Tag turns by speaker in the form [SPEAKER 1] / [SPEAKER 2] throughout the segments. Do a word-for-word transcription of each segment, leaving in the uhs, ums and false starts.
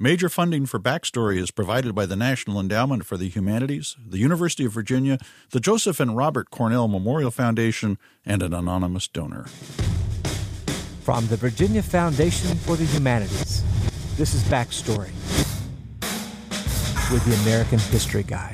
[SPEAKER 1] Major funding for Backstory is provided by the National Endowment for the Humanities, the University of Virginia, the Joseph and Robert Cornell Memorial Foundation, and an anonymous donor.
[SPEAKER 2] From the Virginia Foundation for the Humanities, this is Backstory with the American History Guys.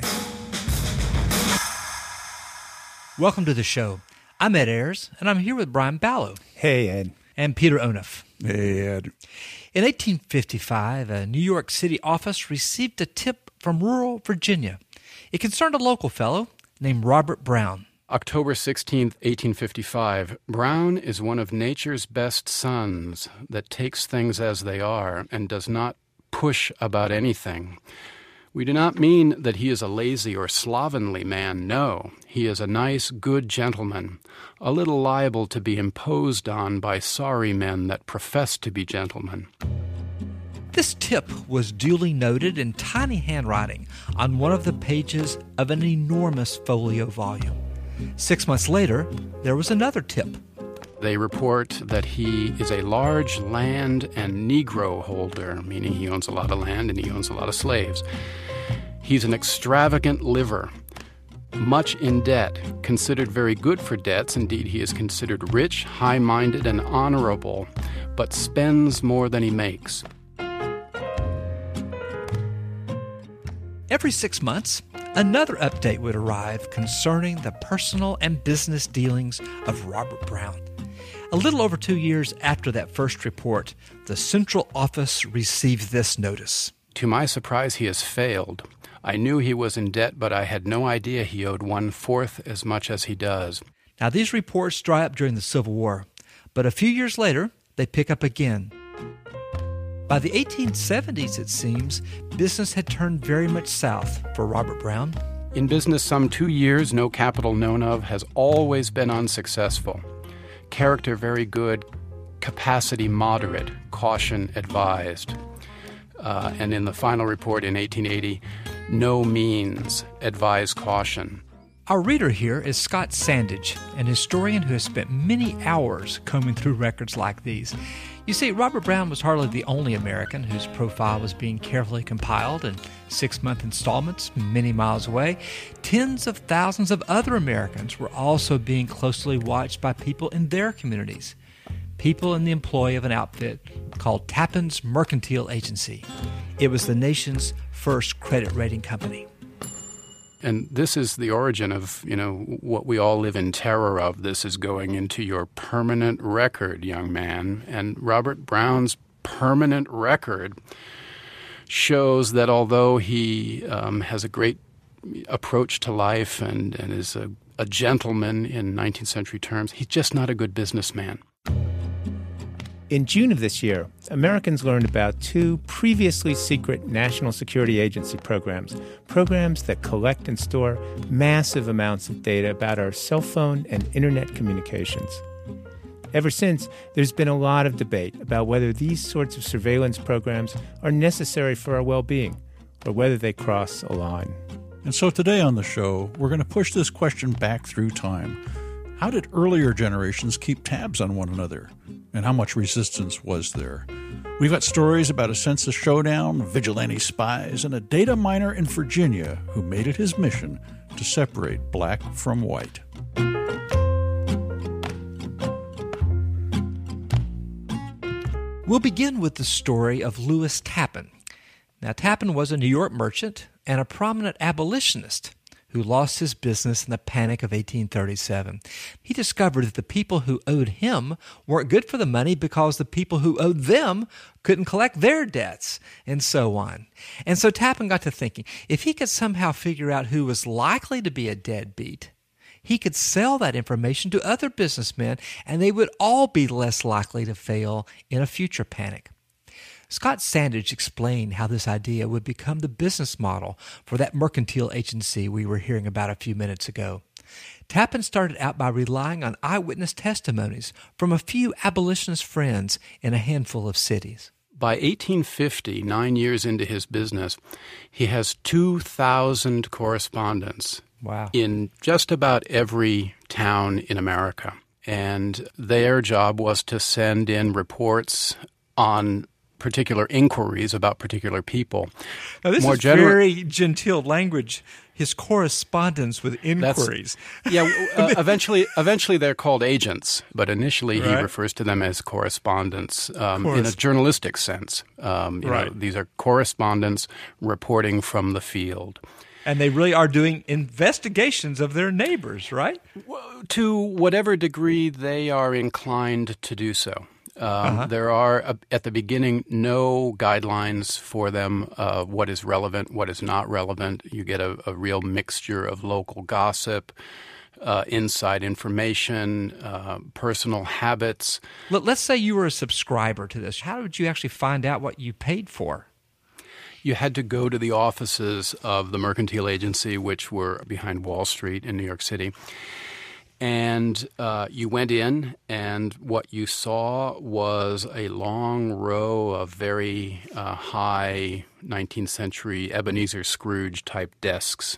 [SPEAKER 2] Welcome to the show. I'm Ed Ayers, and I'm here with Brian Ballo.
[SPEAKER 3] Hey, Ed.
[SPEAKER 2] And Peter Onuf.
[SPEAKER 3] Hey, Ed.
[SPEAKER 2] In eighteen fifty-five, a New York City office received a tip from rural Virginia. It concerned a local fellow named Robert Brown.
[SPEAKER 4] October sixteenth, eighteen fifty-five. Brown is one of nature's best sons that takes things as they are and does not push about anything. We do not mean that he is a lazy or slovenly man, no. He is a nice, good gentleman, a little liable to be imposed on by sorry men that profess to be gentlemen.
[SPEAKER 2] This tip was duly noted in tiny handwriting on one of the pages of an enormous folio volume. Six months later, there was another tip.
[SPEAKER 4] They report that he is a large land and Negro holder, meaning he owns a lot of land and he owns a lot of slaves. He's an extravagant liver, much in debt, considered very good for debts. Indeed, he is considered rich, high-minded, and honorable, but spends more than he makes.
[SPEAKER 2] Every six months, another update would arrive concerning the personal and business dealings of Robert Brown. A little over two years after that first report, the Central Office received this notice.
[SPEAKER 4] To my surprise, he has failed. I knew he was in debt, but I had no idea he owed one-fourth as much as he does.
[SPEAKER 2] Now, these reports dry up during the Civil War, but a few years later, they pick up again. By the eighteen seventies, it seems, business had turned very much south for Robert Brown.
[SPEAKER 4] In business, some two years, no capital known of, has always been unsuccessful. Character very good, capacity moderate, caution advised. Uh, and in the final report in eighteen eighty, no means, advise caution.
[SPEAKER 2] Our reader here is Scott Sandage, an historian who has spent many hours combing through records like these. You see, Robert Brown was hardly the only American whose profile was being carefully compiled in six-month installments many miles away. Tens of thousands of other Americans were also being closely watched by people in their communities. People in the employ of an outfit called Tappan's Mercantile Agency. It was the nation's first credit rating company.
[SPEAKER 4] And this is the origin of, you know, what we all live in terror of. This is going into your permanent record, young man. And Robert Brown's permanent record shows that although he um, has a great approach to life and, and is a, a gentleman in nineteenth century terms, he's just not a good businessman.
[SPEAKER 3] In June of this year, Americans learned about two previously secret National Security Agency programs, programs that collect and store massive amounts of data about our cell phone and internet communications. Ever since, there's been a lot of debate about whether these sorts of surveillance programs are necessary for our well-being, or whether they cross a line.
[SPEAKER 1] And so today on the show, we're going to push this question back through time. How did earlier generations keep tabs on one another? And how much resistance was there? We've got stories about a census showdown, vigilante spies, and a data miner in Virginia who made it his mission to separate black from white.
[SPEAKER 2] We'll begin with the story of Lewis Tappan. Now, Tappan was a New York merchant and a prominent abolitionist who lost his business in the Panic of eighteen thirty-seven. He discovered that the people who owed him weren't good for the money because the people who owed them couldn't collect their debts, and so on. And so Tappan got to thinking, if he could somehow figure out who was likely to be a deadbeat, he could sell that information to other businessmen, and they would all be less likely to fail in a future panic. Scott Sandage explained how this idea would become the business model for that mercantile agency we were hearing about a few minutes ago. Tappan started out by relying on eyewitness testimonies from a few abolitionist friends in a handful of cities.
[SPEAKER 4] By eighteen fifty, nine years into his business, he has two thousand correspondents.
[SPEAKER 2] Wow.
[SPEAKER 4] In just about every town in America. And their job was to send in reports on particular inquiries about particular people.
[SPEAKER 2] Now, this
[SPEAKER 4] More
[SPEAKER 2] is
[SPEAKER 4] general-
[SPEAKER 2] very genteel language. His correspondence with inquiries.
[SPEAKER 4] yeah, uh, eventually, eventually they're called agents, but initially he
[SPEAKER 2] Right.
[SPEAKER 4] refers to them as correspondents um,
[SPEAKER 2] Corres-
[SPEAKER 4] in a journalistic sense. Um, you
[SPEAKER 2] Right.
[SPEAKER 4] know, these are correspondents reporting from the field.
[SPEAKER 2] And they really are doing investigations of their neighbors, right?
[SPEAKER 4] To whatever degree they are inclined to do so. Um,
[SPEAKER 2] Uh-huh.
[SPEAKER 4] There are, uh, at the beginning, no guidelines for them of what is relevant, what is not relevant. You get a, a real mixture of local gossip, uh, inside information, uh, personal habits.
[SPEAKER 2] Let- Let's say you were a subscriber to this. How did you actually find out what you paid for?
[SPEAKER 4] You had to go to the offices of the mercantile agency, which were behind Wall Street in New York City. And uh, you went in, and what you saw was a long row of very uh, high nineteenth century Ebenezer Scrooge type desks.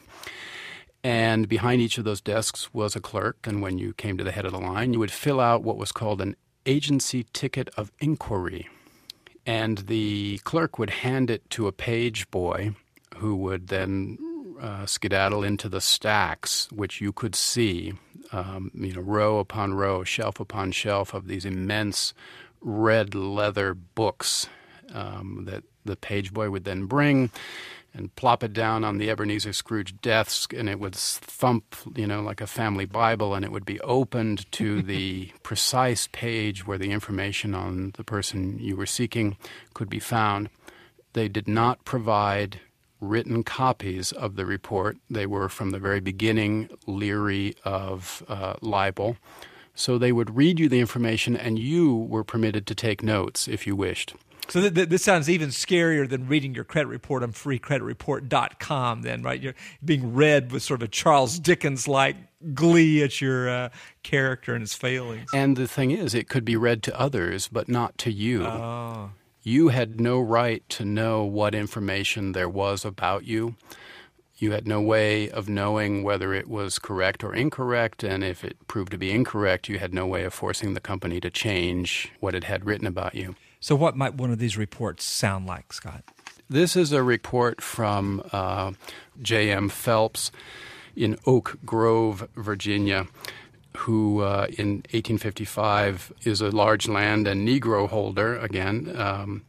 [SPEAKER 4] And behind each of those desks was a clerk, and when you came to the head of the line, you would fill out what was called an agency ticket of inquiry. And the clerk would hand it to a page boy who would then uh, skedaddle into the stacks, which you could see, um, you know, row upon row, shelf upon shelf of these immense red leather books um, that the page boy would then bring and plop it down on the Ebenezer Scrooge desk, and it would thump, you know, like a family Bible, and it would be opened to the precise page where the information on the person you were seeking could be found. They did not provide written copies of the report. They were, from the very beginning, leery of uh, libel. So they would read you the information, and you were permitted to take notes if you wished.
[SPEAKER 2] So th- th- this sounds even scarier than reading your credit report on free credit report dot com then, right? You're being read with sort of a Charles Dickens-like glee at your uh, character and his failings.
[SPEAKER 4] And the thing is, it could be read to others, but not to you.
[SPEAKER 2] Oh.
[SPEAKER 4] You had no right to know what information there was about you. You had no way of knowing whether it was correct or incorrect, and if it proved to be incorrect, you had no way of forcing the company to change what it had written about you.
[SPEAKER 2] So what might one of these reports sound like, Scott?
[SPEAKER 4] This is a report from uh, J M Phelps in Oak Grove, Virginia, who uh, in eighteen fifty-five is a large land and Negro holder again. Um,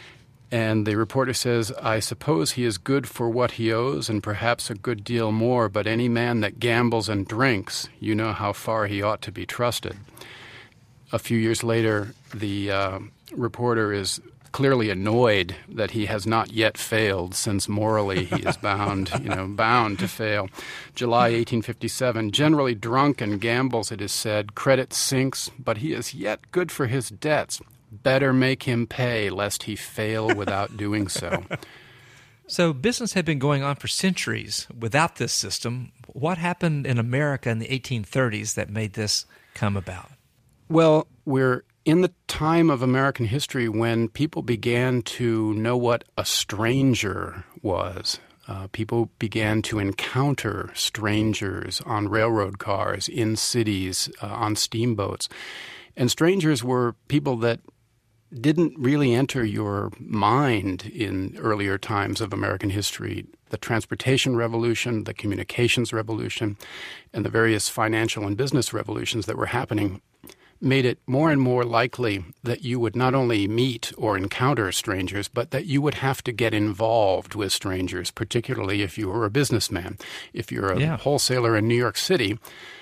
[SPEAKER 4] and the reporter says, "I suppose he is good for what he owes and perhaps a good deal more, but any man that gambles and drinks, you know how far he ought to be trusted." A few years later, the uh, reporter is clearly annoyed that he has not yet failed, since morally he is bound, you know, bound to fail. July eighteen fifty-seven, generally drunk and gambles, it is said. Credit sinks, but he is yet good for his debts. Better make him pay, lest he fail without doing so.
[SPEAKER 2] So business had been going on for centuries without this system. What happened in America in the eighteen thirties that made this come about?
[SPEAKER 4] Well, we're in the time of American history when people began to know what a stranger was. Uh, people began to encounter strangers on railroad cars, in cities, uh, on steamboats. And strangers were people that didn't really enter your mind in earlier times of American history. The transportation revolution, the communications revolution, and the various financial and business revolutions that were happening made it more and more likely that you would not only meet or encounter strangers, but that you would have to get involved with strangers, particularly if you were a businessman. If you're a
[SPEAKER 2] Yeah.
[SPEAKER 4] wholesaler in New York City,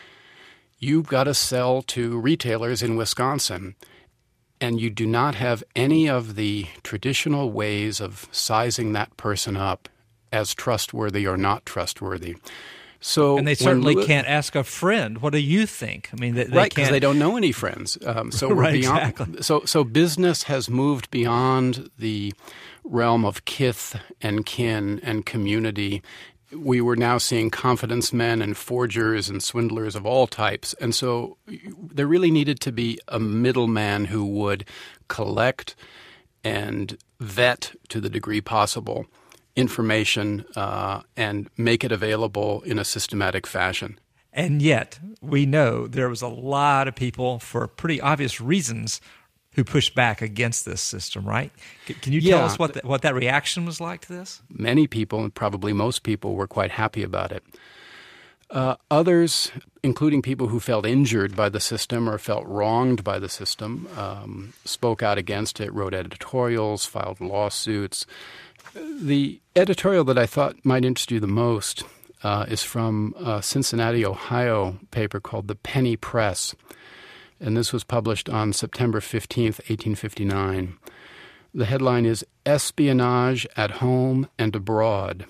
[SPEAKER 4] you've got to sell to retailers in Wisconsin, and you do not have any of the traditional ways of sizing that person up as trustworthy or not trustworthy. So
[SPEAKER 2] And they
[SPEAKER 4] when
[SPEAKER 2] certainly
[SPEAKER 4] Lewis-
[SPEAKER 2] can't ask a friend, what do you think? I mean, they, they
[SPEAKER 4] right, because
[SPEAKER 2] can't.
[SPEAKER 4] they don't know any friends. Um, so we're
[SPEAKER 2] Right,
[SPEAKER 4] beyond.
[SPEAKER 2] exactly.
[SPEAKER 4] So so business has moved beyond the realm of kith and kin and community. We were now seeing confidence men and forgers and swindlers of all types, and so there really needed to be a middleman who would collect and vet to the degree possible information uh, and make it available in a systematic fashion.
[SPEAKER 2] And yet, we know there was a lot of people, for pretty obvious reasons, who pushed back against this system, right? C- can you
[SPEAKER 4] Yeah.
[SPEAKER 2] tell us what the, what that reaction was like to this?
[SPEAKER 4] Many people, and probably most people, were quite happy about it. Uh, others, including people who felt injured by the system or felt wronged by the system, um, spoke out against it, wrote editorials, filed lawsuits. The editorial that I thought might interest you the most uh, is from a Cincinnati, Ohio paper called The Penny Press. And this was published on September fifteenth, eighteen fifty-nine. The headline is Espionage at Home and Abroad.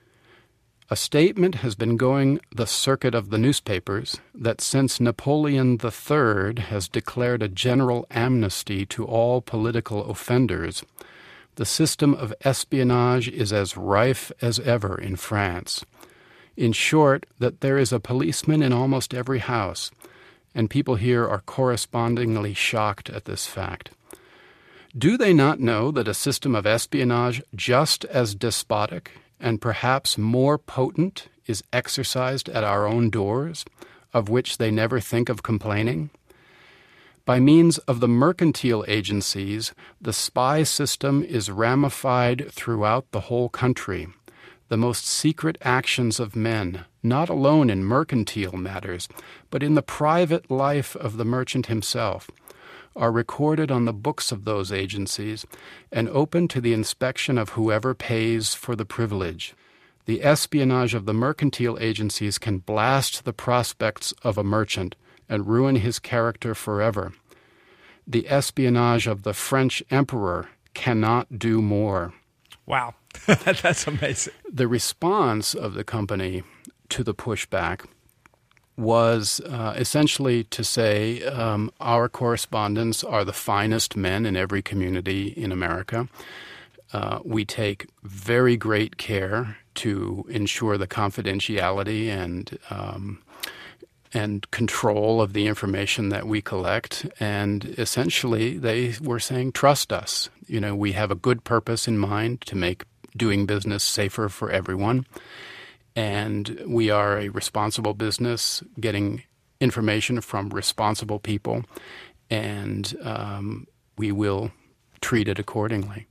[SPEAKER 4] A statement has been going the circuit of the newspapers that since Napoleon the Third has declared a general amnesty to all political offenders, the system of espionage is as rife as ever in France. In short, that there is a policeman in almost every house, and people here are correspondingly shocked at this fact. Do they not know that a system of espionage just as despotic and perhaps more potent is exercised at our own doors, of which they never think of complaining? By means of the mercantile agencies, the spy system is ramified throughout the whole country. The most secret actions of men, not alone in mercantile matters, but in the private life of the merchant himself, are recorded on the books of those agencies and open to the inspection of whoever pays for the privilege. The espionage of the mercantile agencies can blast the prospects of a merchant and ruin his character forever. The espionage of the French emperor cannot do more.
[SPEAKER 2] Wow. That's amazing.
[SPEAKER 4] The response of the company to the pushback was uh, essentially to say um, our correspondents are the finest men in every community in America. Uh, we take very great care to ensure the confidentiality and um, and control of the information that we collect. And essentially, they were saying, trust us. You know, we have a good purpose in mind to make doing business safer for everyone. And we are a responsible business getting information from responsible people, and um, we will treat it accordingly.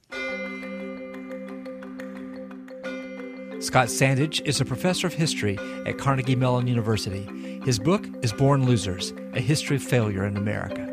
[SPEAKER 2] Scott Sandage is a professor of history at Carnegie Mellon University. His book is Born Losers, A History of Failure in America.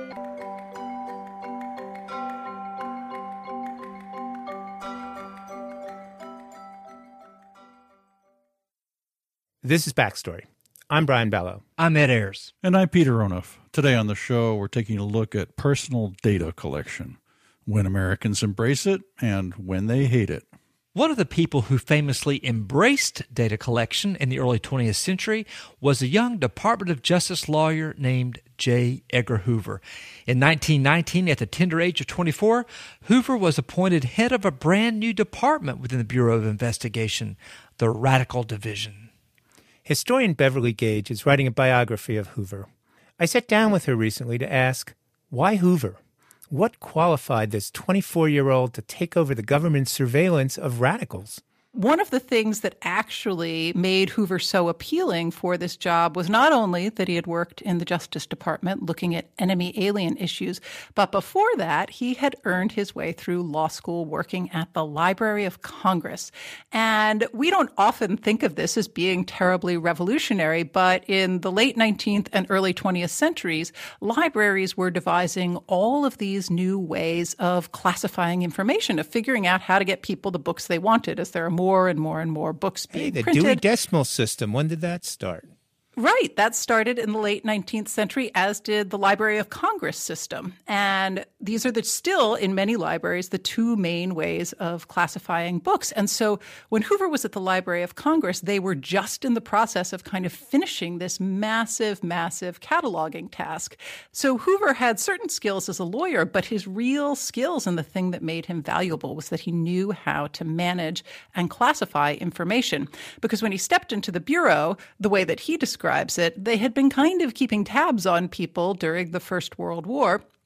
[SPEAKER 3] This is Backstory. I'm Brian Ballow.
[SPEAKER 2] I'm Ed Ayers.
[SPEAKER 1] And I'm Peter Onuf. Today on the show, we're taking a look at personal data collection, when Americans embrace it and when they hate it.
[SPEAKER 2] One of the people who famously embraced data collection in the early twentieth century was a young Department of Justice lawyer named J. Edgar Hoover. In nineteen nineteen, at the tender age of twenty-four, Hoover was appointed head of a brand new department within the Bureau of Investigation, the Radical Division.
[SPEAKER 3] Historian Beverly Gage is writing a biography of Hoover. I sat down with her recently to ask, why Hoover? What qualified this twenty-four-year-old to take over the government's surveillance of radicals?
[SPEAKER 5] One of the things that actually made Hoover so appealing for this job was not only that he had worked in the Justice Department looking at enemy alien issues, but before that, he had earned his way through law school working at the Library of Congress. And we don't often think of this as being terribly revolutionary, but in the late nineteenth and early twentieth centuries, libraries were devising all of these new ways of classifying information, of figuring out how to get people the books they wanted, as there are more More and more and more books being
[SPEAKER 3] hey, the
[SPEAKER 5] printed.
[SPEAKER 3] Dewey Decimal System, when did that start?
[SPEAKER 5] Right. That started in the late nineteenth century, as did the Library of Congress system. And these are the, still, in many libraries, the two main ways of classifying books. And so when Hoover was at the Library of Congress, they were just in the process of kind of finishing this massive, massive cataloging task. So Hoover had certain skills as a lawyer, but his real skills and the thing that made him valuable was that he knew how to manage and classify information. Because when he stepped into the Bureau, the way that he described describes it, they had been kind of keeping tabs on people during the First World War.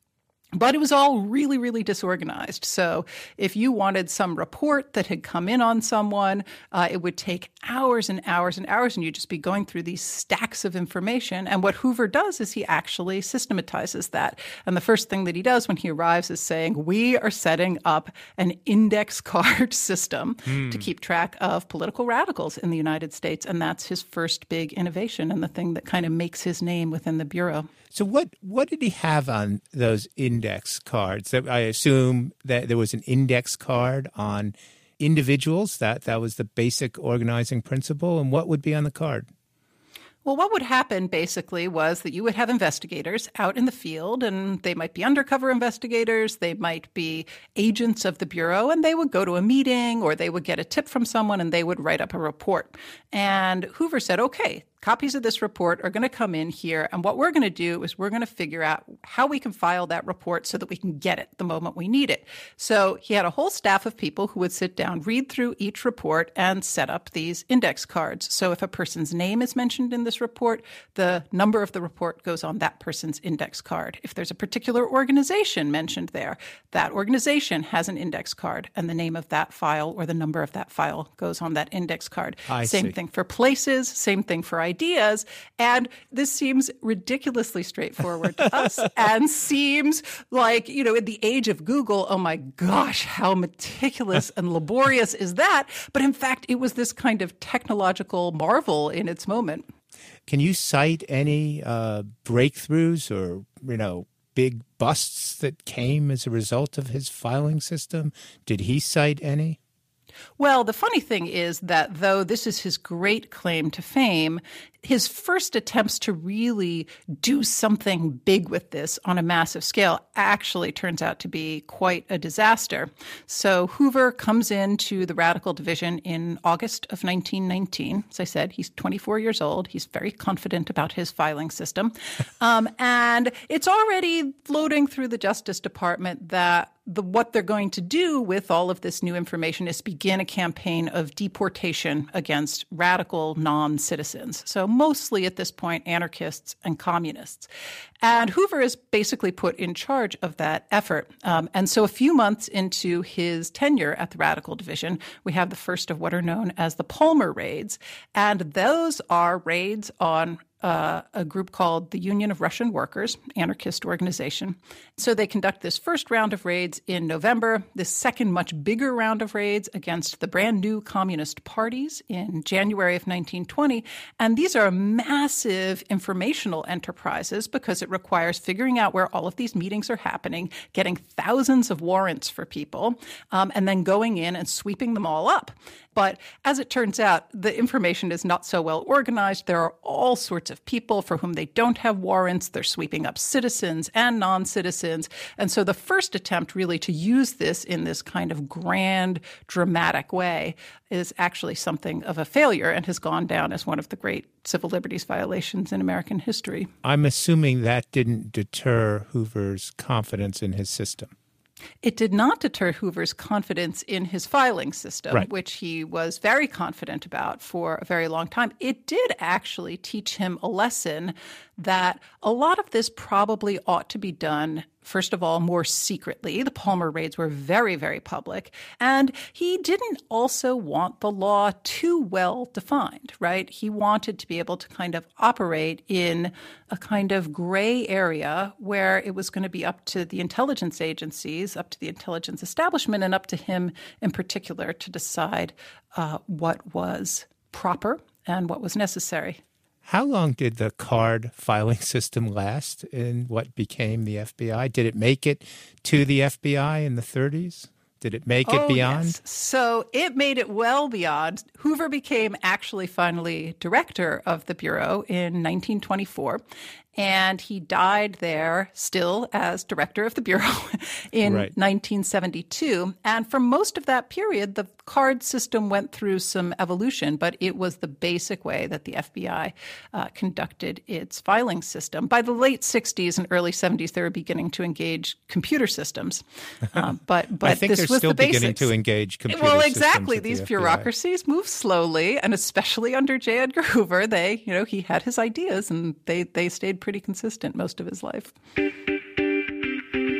[SPEAKER 5] But it was all really, really disorganized. So if you wanted some report that had come in on someone, uh, it would take hours and hours and hours, and you'd just be going through these stacks of information. And what Hoover does is he actually systematizes that. And the first thing that he does when he arrives is saying, we are setting up an index card system mm. to keep track of political radicals in the United States. And that's his first big innovation and the thing that kind of makes his name within the Bureau.
[SPEAKER 3] So what, what did he have on those index cards? I assume that there was an index card on individuals. That, that was the basic organizing principle. And what would be on the card?
[SPEAKER 5] Well, what would happen basically was that you would have investigators out in the field, and they might be undercover investigators, they might be agents of the Bureau, and they would go to a meeting or they would get a tip from someone and they would write up a report. And Hoover said, okay, copies of this report are going to come in here, and what we're going to do is we're going to figure out how we can file that report so that we can get it the moment we need it. So he had a whole staff of people who would sit down, read through each report, and set up these index cards. So if a person's name is mentioned in this report, the number of the report goes on that person's index card. If there's a particular organization mentioned there, that organization has an index card, and the name of that file or the number of that file goes on that index card.
[SPEAKER 3] I
[SPEAKER 5] same
[SPEAKER 3] see.
[SPEAKER 5] thing for places, same thing for ideas. And this seems ridiculously straightforward to us and seems like, you know, in the age of Google, oh my gosh, how meticulous and laborious is that? But in fact, it was this kind of technological marvel in its moment.
[SPEAKER 3] Can you cite any uh, breakthroughs or, you know, big busts that came as a result of his filing system? Did he cite any?
[SPEAKER 5] Well, the funny thing is that though this is his great claim to fame, his first attempts to really do something big with this on a massive scale actually turns out to be quite a disaster. So Hoover comes into the Radical Division in August of nineteen nineteen. As I said, he's twenty-four years old. He's very confident about his filing system. Um, and it's already floating through the Justice Department that the, what they're going to do with all of this new information is begin a campaign of deportation against radical non-citizens. So mostly at this point, anarchists and communists. And Hoover is basically put in charge of that effort. Um, and so a few months into his tenure at the Radical Division, we have the first of what are known as the Palmer Raids. And those are raids on Uh, a group called the Union of Russian Workers, anarchist organization. So they conduct this first round of raids in November, this second much bigger round of raids against the brand new communist parties in January of nineteen twenty. And these are massive informational enterprises because it requires figuring out where all of these meetings are happening, getting thousands of warrants for people, um, and then going in and sweeping them all up. But as it turns out, the information is not so well organized. There are all sorts of people for whom they don't have warrants. They're sweeping up citizens and non-citizens. And so the first attempt really to use this in this kind of grand, dramatic way is actually something of a failure and has gone down as one of the great civil liberties violations in American history.
[SPEAKER 3] I'm assuming that didn't deter Hoover's confidence in his system.
[SPEAKER 5] It did not deter Hoover's confidence in his filing system,
[SPEAKER 3] right.
[SPEAKER 5] which he was very confident about for a very long time. It did actually teach him a lesson that a lot of this probably ought to be done, first of all, more secretly. The Palmer raids were very, very public. And he didn't also want the law too well defined, right? He wanted to be able to kind of operate in a kind of gray area where it was going to be up to the intelligence agencies, up to the intelligence establishment, and up to him in particular to decide uh, what was proper and what was necessary.
[SPEAKER 3] How long did the card filing system last in what became the F B I? Did it make it to the F B I in the thirties? Did it make it
[SPEAKER 5] oh,
[SPEAKER 3] beyond?
[SPEAKER 5] Yes. So it made it well beyond. Hoover became actually finally director of the Bureau in nineteen twenty-four. And he died there still as director of the Bureau in
[SPEAKER 3] right.
[SPEAKER 5] nineteen seventy-two. And for most of that period, the card system went through some evolution, but it was the basic way that the F B I uh, conducted its filing system. By the late sixties and early seventies, they were beginning to engage computer systems. Um, but but
[SPEAKER 3] I think
[SPEAKER 5] this
[SPEAKER 3] they're
[SPEAKER 5] was
[SPEAKER 3] still
[SPEAKER 5] the basics.
[SPEAKER 3] beginning to engage computer
[SPEAKER 5] well,
[SPEAKER 3] systems.
[SPEAKER 5] Well, exactly.
[SPEAKER 3] at the
[SPEAKER 5] These
[SPEAKER 3] F B I.
[SPEAKER 5] bureaucracies move slowly, and especially under J. Edgar Hoover, they, you know, he had his ideas, and they, they stayed pretty consistent most of his life.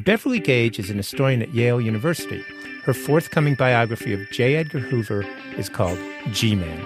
[SPEAKER 3] Beverly Gage is an historian at Yale University. Her forthcoming biography of J. Edgar Hoover is called G-Man.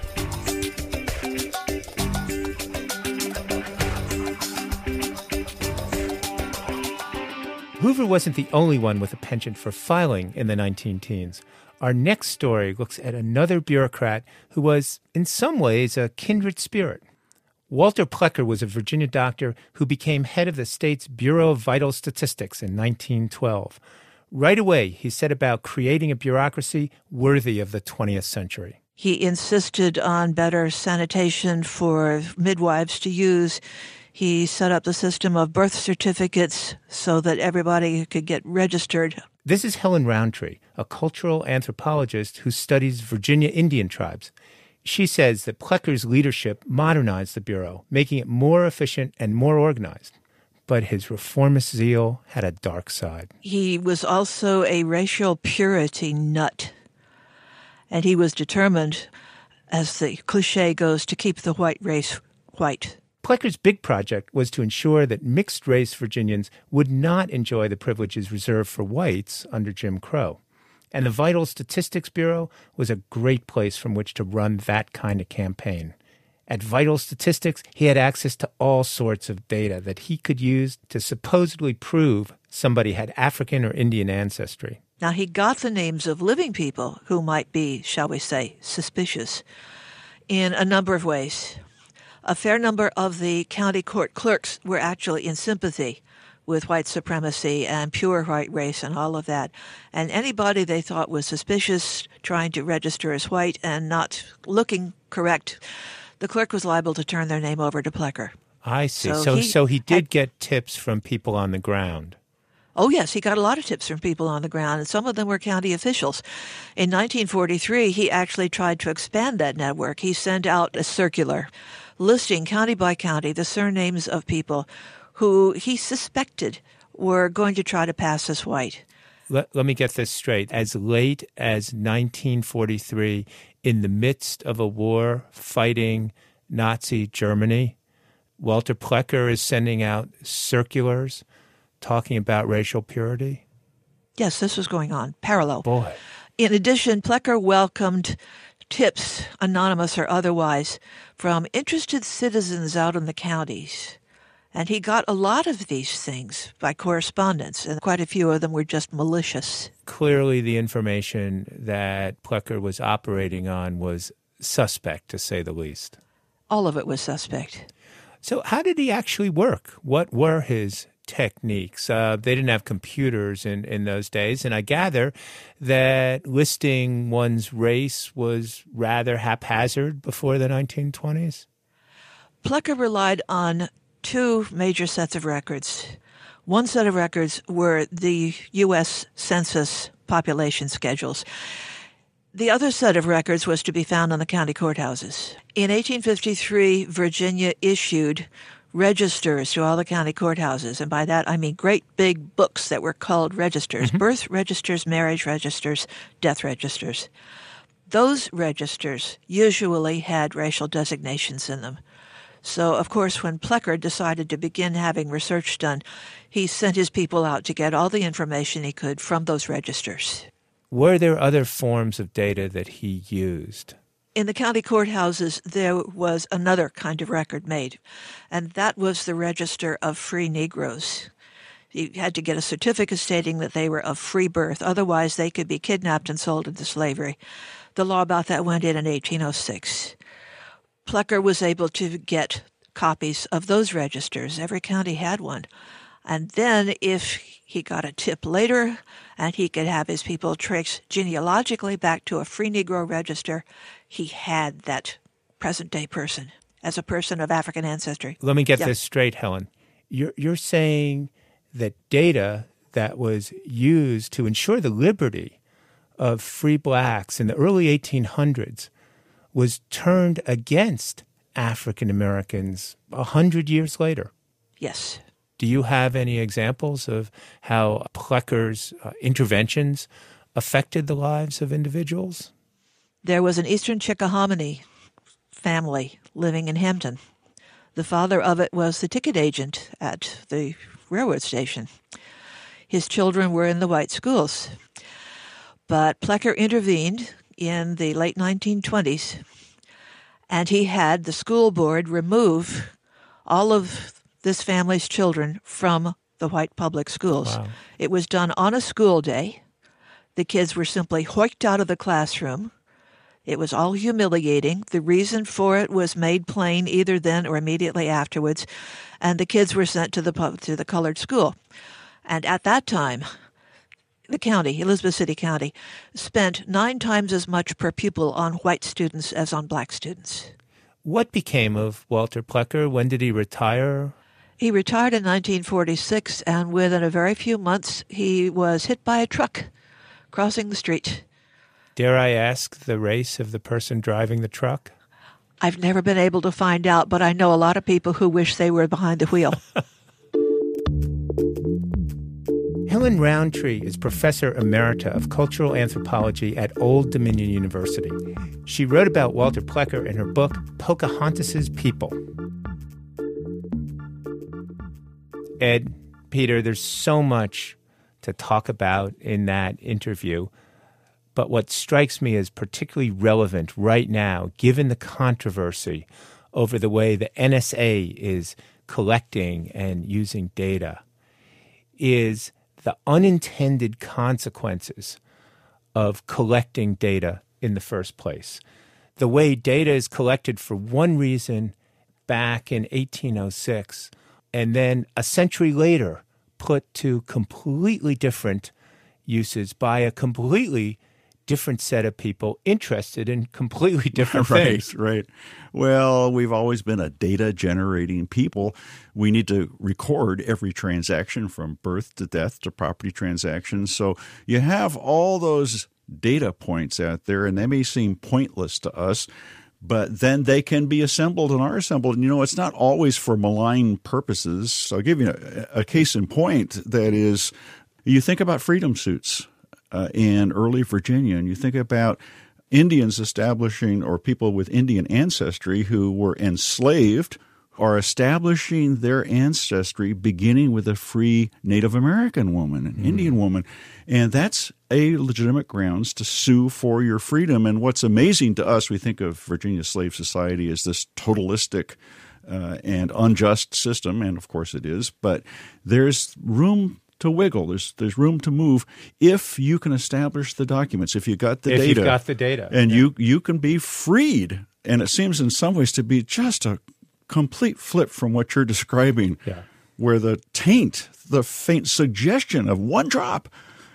[SPEAKER 3] Hoover wasn't the only one with a penchant for filing in the nineteen teens. Our next story looks at another bureaucrat who was, in some ways, a kindred spirit. Walter Plecker was a Virginia doctor who became head of the state's Bureau of Vital Statistics in nineteen twelve. Right away, he set about creating a bureaucracy worthy of the twentieth century.
[SPEAKER 6] He insisted on better sanitation for midwives to use. He set up the system of birth certificates so that everybody could get registered.
[SPEAKER 3] This is Helen Roundtree, a cultural anthropologist who studies Virginia Indian tribes. She says that Plecker's leadership modernized the Bureau, making it more efficient and more organized. But his reformist zeal had a dark side.
[SPEAKER 6] He was also a racial purity nut. And he was determined, as the cliche goes, to keep the white race white.
[SPEAKER 3] Plecker's big project was to ensure that mixed-race Virginians would not enjoy the privileges reserved for whites under Jim Crow. And the Vital Statistics Bureau was a great place from which to run that kind of campaign. At Vital Statistics, he had access to all sorts of data that he could use to supposedly prove somebody had African or Indian ancestry.
[SPEAKER 6] Now, he got the names of living people who might be, shall we say, suspicious in a number of ways. A fair number of the county court clerks were actually in sympathy with white supremacy and pure white race and all of that. And anybody they thought was suspicious, trying to register as white and not looking correct, the clerk was liable to turn their name over to Plecker.
[SPEAKER 3] I see. So
[SPEAKER 6] So
[SPEAKER 3] he,
[SPEAKER 6] he
[SPEAKER 3] so he did
[SPEAKER 6] had-
[SPEAKER 3] get tips from people on the ground.
[SPEAKER 6] Oh, yes, he got a lot of tips from people on the ground, and some of them were county officials. In nineteen forty-three, he actually tried to expand that network. He sent out a circular listing county by county the surnames of people who he suspected were going to try to pass as white.
[SPEAKER 3] Let, let me get this straight. As late as nineteen forty-three, in the midst of a war fighting Nazi Germany, Walter Plecker is sending out circulars talking about racial purity?
[SPEAKER 6] Yes, this was going on, parallel.
[SPEAKER 3] Boy.
[SPEAKER 6] In addition, Plecker welcomed tips, anonymous or otherwise, from interested citizens out in the counties. And he got a lot of these things by correspondence, and quite a few of them were just malicious.
[SPEAKER 3] Clearly, the information that Plecker was operating on was suspect, to say the least.
[SPEAKER 6] All of it was suspect.
[SPEAKER 3] So how did he actually work? What were his techniques? Uh, they didn't have computers in, in those days, and I gather that listing one's race was rather haphazard before the nineteen twenties.
[SPEAKER 6] Plecker relied on two major sets of records. One set of records were the U S Census population schedules. The other set of records was to be found on the county courthouses. In eighteen fifty-three, Virginia issued registers to all the county courthouses, and by that I mean great big books that were called registers, mm-hmm. birth registers, marriage registers, death registers. Those registers usually had racial designations in them. So, of course, when Plecker decided to begin having research done, he sent his people out to get all the information he could from those registers.
[SPEAKER 3] Were there other forms of data that he used?
[SPEAKER 6] In the county courthouses, there was another kind of record made, and that was the register of free Negroes. You had to get a certificate stating that they were of free birth. Otherwise, they could be kidnapped and sold into slavery. The law about that went in in eighteen oh six. Plecker was able to get copies of those registers. Every county had one. And then if he got a tip later and he could have his people traced genealogically back to a free Negro register, he had that present-day person as a person of African ancestry.
[SPEAKER 3] Let me get
[SPEAKER 6] yeah.
[SPEAKER 3] this straight, Helen. You're, you're saying that data that was used to ensure the liberty of free blacks in the early eighteen hundreds was turned against African Americans a hundred years later.
[SPEAKER 6] Yes.
[SPEAKER 3] Do you have any examples of how Plecker's uh, interventions affected the lives of individuals?
[SPEAKER 6] There was an Eastern Chickahominy family living in Hampton. The father of it was the ticket agent at the railroad station. his children were in the white schools. But Plecker intervened in the late nineteen twenties, and he had the school board remove all of this family's children from the white public schools.
[SPEAKER 3] Wow.
[SPEAKER 6] It was done on a school day. The kids were simply hoiked out of the classroom. It was all humiliating. The reason for it was made plain either then or immediately afterwards, and the kids were sent to the pub, to the colored school. And at that time, the county, Elizabeth City County, spent nine times as much per pupil on white students as on black students.
[SPEAKER 3] What became of Walter Plecker? When did he retire?
[SPEAKER 6] He retired in nineteen forty-six, and within a very few months, he was hit by a truck crossing the street.
[SPEAKER 3] Dare I ask the race of the person driving the truck?
[SPEAKER 6] I've never been able to find out, but I know a lot of people who wish they were behind the wheel.
[SPEAKER 3] Helen Roundtree is Professor Emerita of Cultural Anthropology at Old Dominion University. She wrote about Walter Plecker in her book, Pocahontas's People. Ed, Peter, there's so much to talk about in that interview. But what strikes me as particularly relevant right now, given the controversy over the way the N S A is collecting and using data, is the unintended consequences of collecting data in the first place. The way data is collected for one reason back in eighteen oh six, and then a century later put to completely different uses by a completely different set of people interested in completely different
[SPEAKER 1] right,
[SPEAKER 3] things.
[SPEAKER 1] Right. Well, we've always been a data-generating people. We need to record every transaction from birth to death to property transactions. So you have all those data points out there, and they may seem pointless to us, but then they can be assembled and are assembled. And, you know, it's not always for malign purposes. So I'll give you a, a case in point. That is, you think about freedom suits. Uh, in early Virginia, and you think about Indians establishing, or people with Indian ancestry who were enslaved, are establishing their ancestry beginning with a free Native American woman, an mm. Indian woman. And that's a legitimate grounds to sue for your freedom. And what's amazing to us, we think of Virginia Slave Society as this totalistic uh, and unjust system, and of course it is, but there's room to wiggle. There's there's room to move if you can establish the documents, if you got the
[SPEAKER 3] if
[SPEAKER 1] data.
[SPEAKER 3] If you've got the data.
[SPEAKER 1] And
[SPEAKER 3] yeah.
[SPEAKER 1] you, you can be freed. And it seems in some ways to be just a complete flip from what you're describing,
[SPEAKER 3] yeah.
[SPEAKER 1] where the taint, the faint suggestion of one drop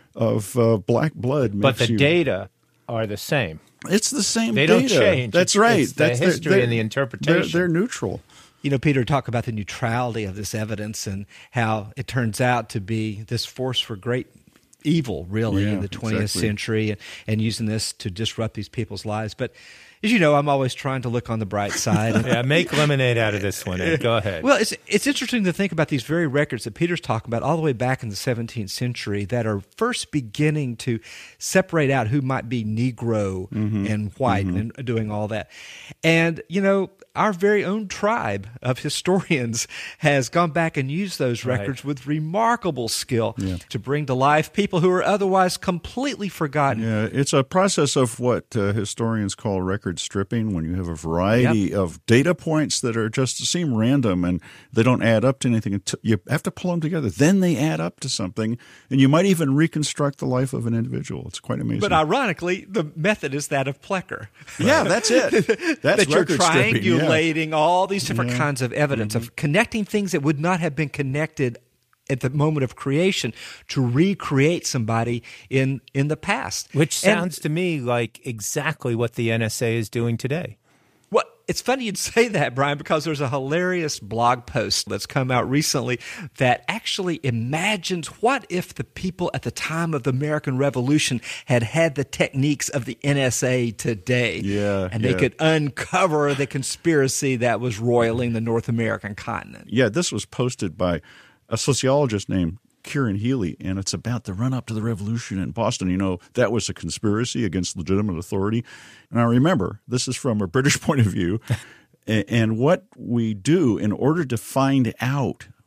[SPEAKER 1] of uh, black blood makes
[SPEAKER 3] But the
[SPEAKER 1] you,
[SPEAKER 3] data are the same.
[SPEAKER 1] It's the same
[SPEAKER 3] they
[SPEAKER 1] data.
[SPEAKER 3] They don't change.
[SPEAKER 1] That's
[SPEAKER 3] it's,
[SPEAKER 1] right.
[SPEAKER 3] It's
[SPEAKER 1] That's
[SPEAKER 3] the history
[SPEAKER 1] they're,
[SPEAKER 3] and the interpretation.
[SPEAKER 1] They're, they're neutral.
[SPEAKER 2] You know, Peter, talk about the neutrality of this evidence and how it turns out to be this force for great evil, really,
[SPEAKER 1] yeah,
[SPEAKER 2] in the twentieth
[SPEAKER 1] exactly.
[SPEAKER 2] century, and, and using this to disrupt these people's lives. But as you know, I'm always trying to look on the bright side.
[SPEAKER 3] yeah, make lemonade out of this one, Ed. Go ahead.
[SPEAKER 2] Well, it's it's interesting to think about these very records that Peter's talking about all the way back in the seventeenth century that are first beginning to separate out who might be Negro
[SPEAKER 1] mm-hmm.
[SPEAKER 2] and white mm-hmm. and doing all that. And, you know, our very own tribe of historians has gone back and used those records right. with remarkable skill yeah. to bring to life people who are otherwise completely forgotten.
[SPEAKER 1] Yeah, it's a process of what uh, historians call record stripping, when you have a variety yep. of data points that are just seem random and they don't add up to anything. You have to pull them together. Then they add up to something, and you might even reconstruct the life of an individual. It's quite amazing.
[SPEAKER 2] But ironically, the method is that of Plecker.
[SPEAKER 1] Yeah, that's it. That's
[SPEAKER 2] that you're
[SPEAKER 1] record stripping.
[SPEAKER 2] triangulating yeah. all these different
[SPEAKER 1] yeah.
[SPEAKER 2] kinds of evidence, mm-hmm. of connecting things that would not have been connected at the moment of creation to recreate somebody in in the past.
[SPEAKER 3] Which sounds
[SPEAKER 2] and,
[SPEAKER 3] to me like exactly what the N S A is doing today.
[SPEAKER 2] Well, it's funny you'd say that, Brian, because there's a hilarious blog post that's come out recently that actually imagines what if the people at the time of the American Revolution had had the techniques of the N S A today.
[SPEAKER 1] Yeah,
[SPEAKER 2] and
[SPEAKER 1] yeah.
[SPEAKER 2] they could uncover the conspiracy that was roiling the North American continent.
[SPEAKER 1] Yeah, this was posted by a sociologist named Kieran Healy, and it's about the run-up to the revolution in Boston. You know, that was a conspiracy against legitimate authority. Now, remember, this is from a British point of view, and what we do in order to find out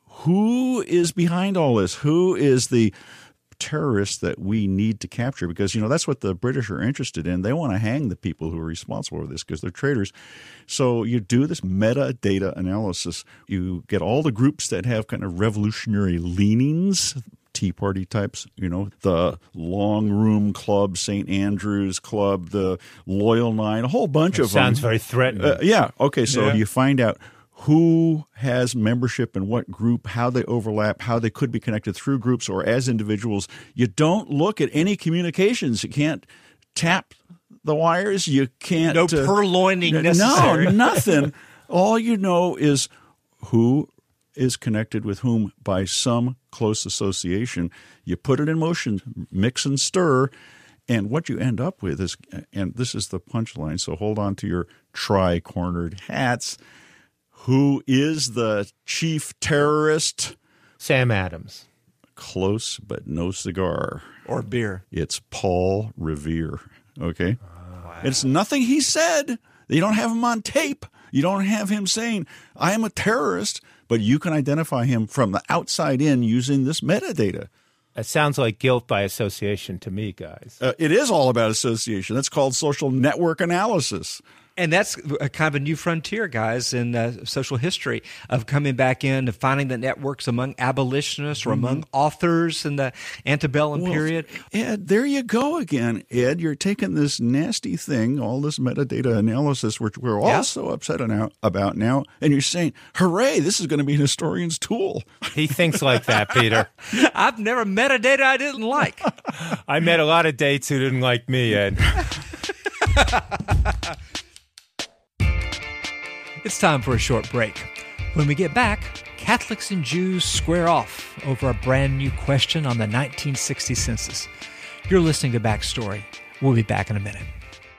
[SPEAKER 7] who is behind all this? Who is the terrorists that we need to capture? Because, you know, that's what the British are interested in. They want to hang the people who are responsible for this because they're traitors. So you do this metadata analysis. You get all the groups that have kind of revolutionary leanings, Tea Party types, you know, the Long Room Club, Saint Andrews Club, the Loyal Nine, a whole bunch
[SPEAKER 3] It
[SPEAKER 7] of them.
[SPEAKER 3] sounds very threatening.
[SPEAKER 7] Uh, yeah. Okay. So
[SPEAKER 3] Yeah.
[SPEAKER 7] you find out who has membership in what group, how they overlap, how they could be connected through groups or as individuals. You don't look at any communications. You can't tap the wires. You can't.
[SPEAKER 2] No
[SPEAKER 7] uh,
[SPEAKER 2] purloining
[SPEAKER 7] no,
[SPEAKER 2] necessary.
[SPEAKER 7] nothing. All you know is who is connected with whom by some close association. You put it in motion, mix and stir, and what you end up with is, and this is the punchline, so hold on to your tri-cornered hats. Who is the chief terrorist?
[SPEAKER 3] Sam Adams.
[SPEAKER 7] Close, but no cigar.
[SPEAKER 2] Or beer.
[SPEAKER 7] It's Paul Revere, okay? Oh, wow. It's nothing he said. You don't have him on tape. You don't have him saying, I am a terrorist, but you can identify him from the outside in using this metadata.
[SPEAKER 3] It sounds like guilt by association to me, guys.
[SPEAKER 7] Uh, it is all about association. That's called social network analysis.
[SPEAKER 2] And that's a kind of a new frontier, guys, in uh, social history of coming back in and finding the networks among abolitionists or mm-hmm. among authors in the antebellum
[SPEAKER 7] well,
[SPEAKER 2] period.
[SPEAKER 7] Ed, there you go again, Ed. You're taking this nasty thing, all this metadata analysis, which we're all
[SPEAKER 2] yeah.
[SPEAKER 7] so upset about now, and you're saying, hooray, this is going to be an historian's tool.
[SPEAKER 3] He thinks like that, Peter.
[SPEAKER 2] I've never met a data I didn't like.
[SPEAKER 3] I met a lot of dates who didn't like me, Ed.
[SPEAKER 2] It's time for a short break. When we get back, Catholics and Jews square off over a brand new question on the nineteen sixty census. You're listening to Backstory. We'll be back in a minute.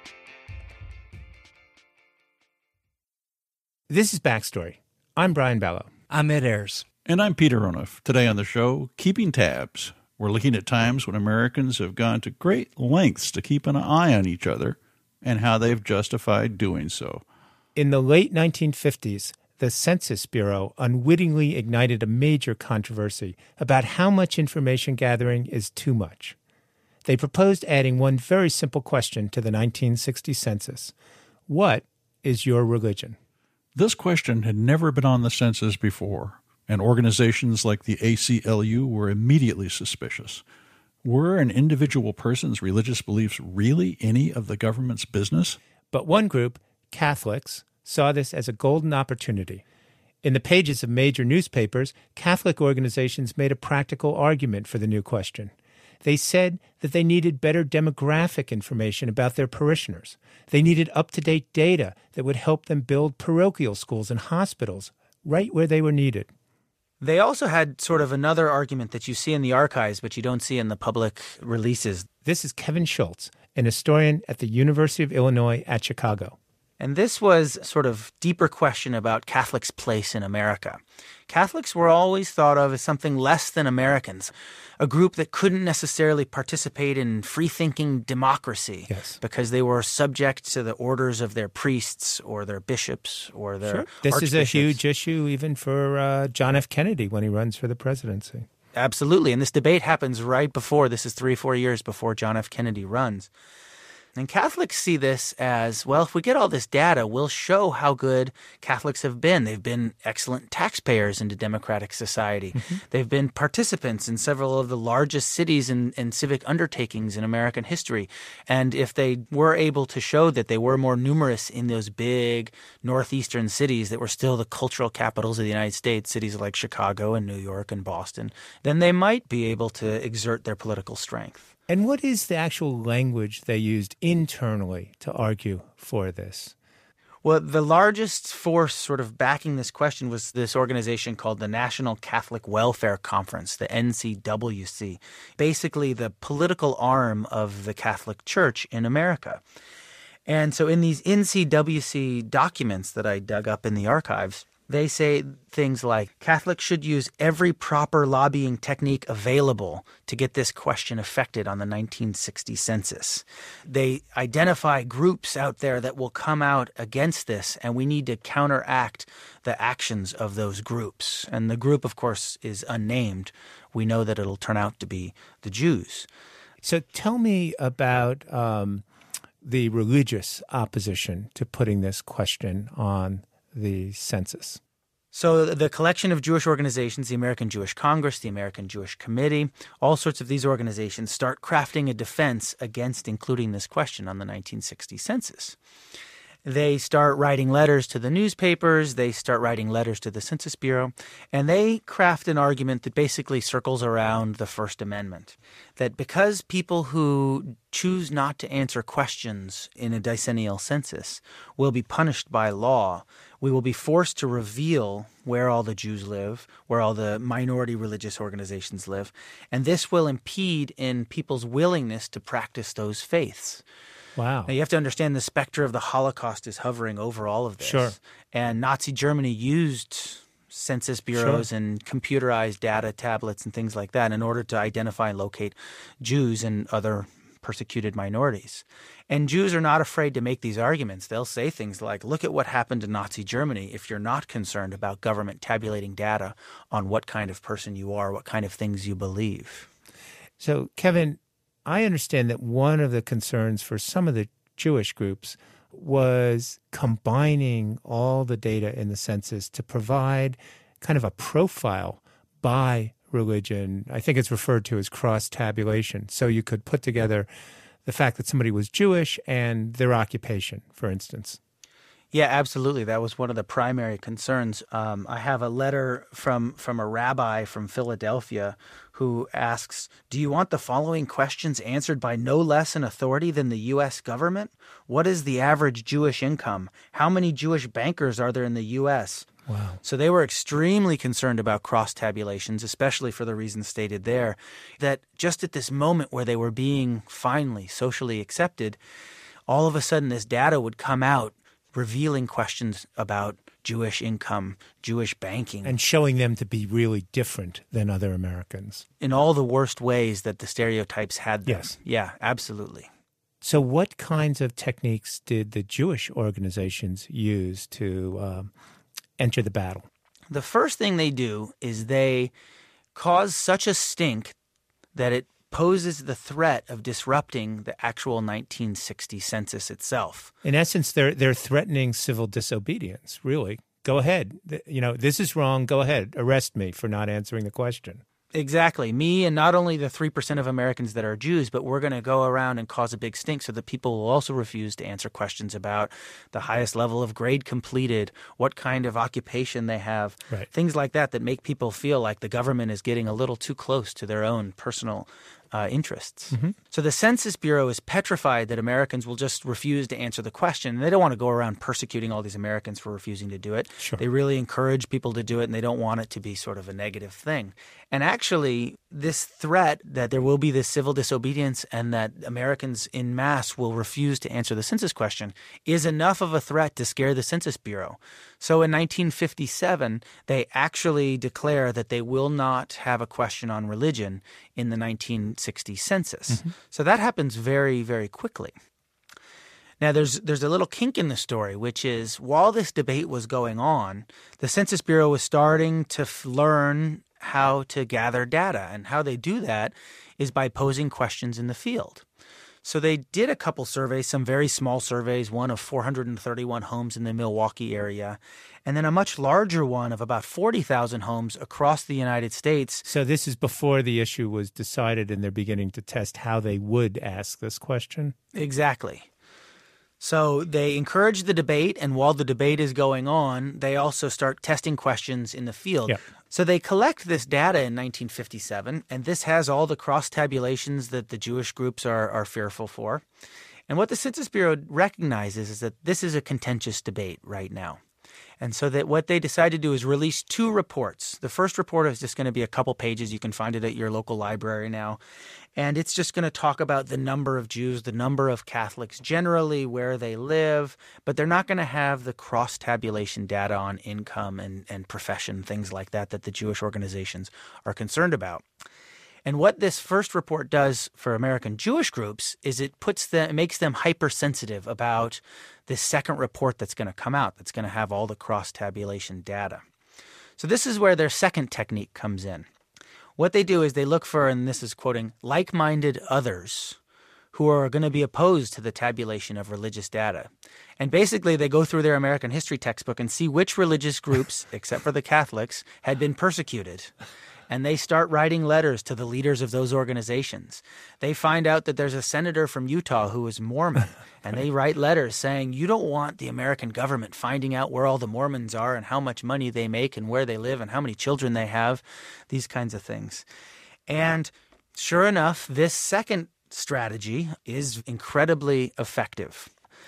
[SPEAKER 3] This is Backstory. I'm Brian Ballow.
[SPEAKER 2] I'm Ed Ayers.
[SPEAKER 1] And I'm Peter Onuf. Today on the show, Keeping Tabs. We're looking at times when Americans have gone to great lengths to keep an eye on each other and how they've justified doing so.
[SPEAKER 3] In the late nineteen fifties, the Census Bureau unwittingly ignited a major controversy about how much information gathering is too much. They proposed adding one very simple question to the nineteen sixty census. What is your religion?
[SPEAKER 1] This question had never been on the census before, and organizations like the A C L U were immediately suspicious. Were an individual person's religious beliefs really any of the government's business?
[SPEAKER 3] But one group, Catholics, saw this as a golden opportunity. In the pages of major newspapers, Catholic organizations made a practical argument for the new question. They said that they needed better demographic information about their parishioners. They needed up-to-date data that would help them build parochial schools and hospitals right where they were needed.
[SPEAKER 8] They also had sort of another argument that you see in the archives, but you don't see in the public releases.
[SPEAKER 3] This is Kevin Schultz, an historian at the University of Illinois at Chicago.
[SPEAKER 8] And this was sort of deeper question about Catholics' place in America. Catholics were always thought of as something less than Americans, a group that couldn't necessarily participate in free-thinking democracy
[SPEAKER 3] yes.
[SPEAKER 8] because they were subject to the orders of their priests or their bishops or their
[SPEAKER 3] sure. This is a
[SPEAKER 8] archbishops.
[SPEAKER 3] huge issue even for uh, John F. Kennedy when he runs for the presidency.
[SPEAKER 8] Absolutely. And this debate happens right before, this is three, four years before John F. Kennedy runs. And Catholics see this as, well, if we get all this data, we'll show how good Catholics have been. They've been excellent taxpayers into democratic society. Mm-hmm. They've been participants in several of the largest cities and, and civic undertakings in American history. And if they were able to show that they were more numerous in those big northeastern cities that were still the cultural capitals of the United States, cities like Chicago and New York and Boston, then they might be able to exert their political strength.
[SPEAKER 3] And what is the actual language they used internally to argue for this?
[SPEAKER 8] Well, the largest force sort of backing this question was this organization called the National Catholic Welfare Conference, the N C W C, basically the political arm of the Catholic Church in America. And so in these N C W C documents that I dug up in the archives, They say things like Catholics should use every proper lobbying technique available to get this question affected on the nineteen sixty census. They identify groups out there that will come out against this, and we need to counteract the actions of those groups. And the group, of course, is unnamed. We know that it'll turn out to be the Jews.
[SPEAKER 3] So tell me about um, the religious opposition to putting this question on the census.
[SPEAKER 8] So the collection of Jewish organizations, the American Jewish Congress, the American Jewish Committee, all sorts of these organizations start crafting a defense against including this question on the nineteen sixty census. They start writing letters to the newspapers, they start writing letters to the Census Bureau, and they craft an argument that basically circles around the First Amendment. That because people who choose not to answer questions in a decennial census will be punished by law, we will be forced to reveal where all the Jews live, where all the minority religious organizations live, and this will impede in people's willingness to practice those faiths.
[SPEAKER 3] Wow.
[SPEAKER 8] Now, you have to understand the specter of the Holocaust is hovering over all of this.
[SPEAKER 3] Sure.
[SPEAKER 8] And Nazi Germany used census bureaus
[SPEAKER 3] Sure.
[SPEAKER 8] and computerized data tablets and things like that in order to identify and locate Jews and other persecuted minorities. And Jews are not afraid to make these arguments. They'll say things like, look at what happened in Nazi Germany if you're not concerned about government tabulating data on what kind of person you are, what kind of things you believe.
[SPEAKER 3] So, Kevin, I understand that one of the concerns for some of the Jewish groups was combining all the data in the census to provide kind of a profile by religion. I think it's referred to as cross-tabulation. So you could put together the fact that somebody was Jewish and their occupation, for instance.
[SPEAKER 8] Yeah, absolutely. That was one of the primary concerns. Um, I have a letter from, from a rabbi from Philadelphia who asks, do you want the following questions answered by no less an authority than the U S government? What is the average Jewish income? How many Jewish bankers are there in the U S?
[SPEAKER 3] Wow.
[SPEAKER 8] So they were extremely concerned about cross-tabulations, especially for the reasons stated there, that just at this moment where they were being finally socially accepted, all of a sudden this data would come out revealing questions about Jewish income, Jewish banking.
[SPEAKER 3] And showing them to be really different than other Americans.
[SPEAKER 8] In all the worst ways that the stereotypes had them.
[SPEAKER 3] Yes.
[SPEAKER 8] Yeah, absolutely.
[SPEAKER 3] So what kinds of techniques did the Jewish organizations use to um, enter the battle?
[SPEAKER 8] The first thing they do is they cause such a stink that it poses the threat of disrupting the actual nineteen sixty census itself.
[SPEAKER 3] In essence, they're they're threatening civil disobedience, really. Go ahead. You know, this is wrong. Go ahead. Arrest me for not answering the question.
[SPEAKER 8] Exactly. Me and not only the three percent of Americans that are Jews, but we're going to go around and cause a big stink so that people will also refuse to answer questions about the highest level of grade completed, what kind of occupation they have,
[SPEAKER 3] right.
[SPEAKER 8] Things like that that make people feel like the government is getting a little too close to their own personal Uh, interests.
[SPEAKER 3] Mm-hmm.
[SPEAKER 8] So the Census Bureau is petrified that Americans will just refuse to answer the question. They don't want to go around persecuting all these Americans for refusing to do it.
[SPEAKER 3] Sure.
[SPEAKER 8] They really encourage people to do it, and they don't want it to be sort of a negative thing. And actually, this threat that there will be this civil disobedience and that Americans en masse will refuse to answer the census question is enough of a threat to scare the Census Bureau. So in nineteen fifty-seven, they actually declare that they will not have a question on religion in the nineteen sixty census.
[SPEAKER 3] Mm-hmm.
[SPEAKER 8] So that happens very, very quickly. Now, there's there's a little kink in the story, which is while this debate was going on, the Census Bureau was starting to f- learn how to gather data. And how they do that is by posing questions in the field. So they did a couple surveys, some very small surveys, one of four hundred thirty-one homes in the Milwaukee area, and then a much larger one of about forty thousand homes across the United States.
[SPEAKER 3] So this is before the issue was decided and they're beginning to test how they would ask this question?
[SPEAKER 8] Exactly. So they encourage the debate, and while the debate is going on, they also start testing questions in the field.
[SPEAKER 3] Yeah.
[SPEAKER 8] So they collect this data in nineteen fifty-seven, and this has all the cross-tabulations that the Jewish groups are, are fearful for. And what the Census Bureau recognizes is that this is a contentious debate right now. And so that what they decided to do is release two reports. The first report is just going to be a couple pages. You can find it at your local library now. And it's just going to talk about the number of Jews, the number of Catholics generally, where they live. But they're not going to have the cross-tabulation data on income and, and profession, things like that, that the Jewish organizations are concerned about. And what this first report does for American Jewish groups is it puts them, it makes them hypersensitive about this second report that's going to come out, that's going to have all the cross-tabulation data. So this is where their second technique comes in. What they do is they look for, and this is quoting, like-minded others who are going to be opposed to the tabulation of religious data. And basically they go through their American history textbook and see which religious groups, except for the Catholics, had been persecuted. And they start writing letters to the leaders of those organizations. They find out that there's a senator from Utah who is Mormon, and they write letters saying, you don't want the American government finding out where all the Mormons are and how much money they make and where they live and how many children they have, these kinds of things. And sure enough, this second strategy is incredibly effective.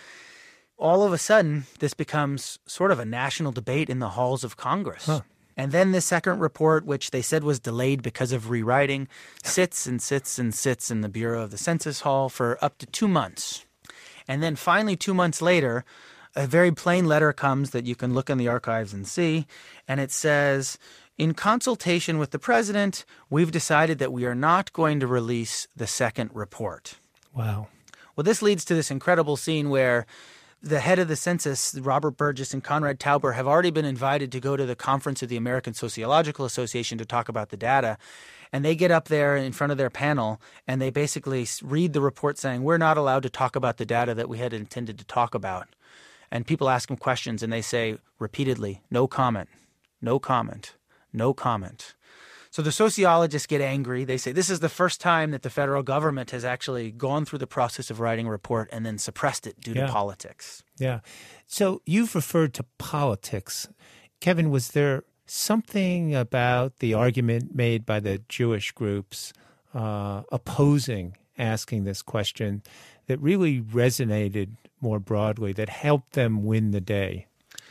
[SPEAKER 8] All of a sudden, this becomes sort of a national debate in the halls of Congress. Huh. And then the second report, which they said was delayed because of rewriting, sits and sits and sits in the Bureau of the Census Hall for up to two months. And then finally, two months later, a very plain letter comes that you can look in the archives and see, and it says, in consultation with the president, we've decided that we are not going to release the second report.
[SPEAKER 3] Wow.
[SPEAKER 8] Well, this leads to this incredible scene where the head of the census, Robert Burgess and Conrad Tauber, have already been invited to go to the conference of the American Sociological Association to talk about the data. And they get up there in front of their panel and they basically read the report saying, we're not allowed to talk about the data that we had intended to talk about. And people ask them questions and they say repeatedly, no comment, no comment, no comment. So the sociologists get angry. They say this is the first time that the federal government has actually gone through the process of writing a report and then suppressed it due
[SPEAKER 3] yeah.
[SPEAKER 8] to politics.
[SPEAKER 3] Yeah. So you've referred to politics. Kevin, was there something about the argument made by the Jewish groups uh, opposing asking this question that really resonated more broadly, that helped them win the day?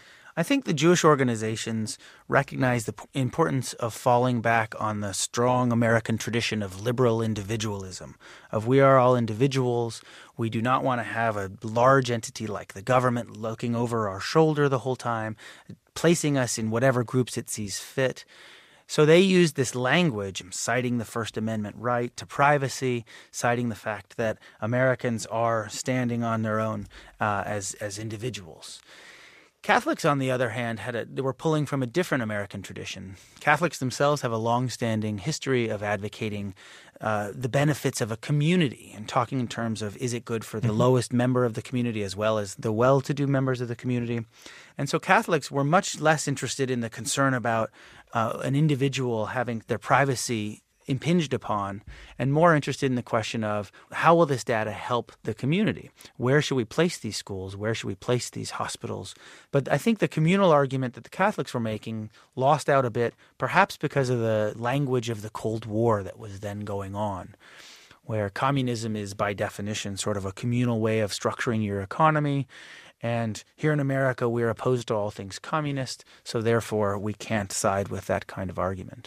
[SPEAKER 8] I think the Jewish organizations recognize the importance of falling back on the strong American tradition of liberal individualism, of we are all individuals. We do not want to have a large entity like the government looking over our shoulder the whole time, placing us in whatever groups it sees fit. So they use this language, citing the First Amendment right to privacy, citing the fact that Americans are standing on their own uh, as as individuals. Catholics, on the other hand, had a, they were pulling from a different American tradition. Catholics themselves have a long-standing history of advocating uh, the benefits of a community and talking in terms of is it good for the mm-hmm. lowest member of the community as well as the well-to-do members of the community. And so Catholics were much less interested in the concern about uh, an individual having their privacy impinged upon and more interested in the question of how will this data help the community? Where should we place these schools? Where should we place these hospitals? But I think the communal argument that the Catholics were making lost out a bit, perhaps because of the language of the Cold War that was then going on, where communism is by definition sort of a communal way of structuring your economy. And here in America, we're opposed to all things communist, so therefore we can't side with that kind of argument.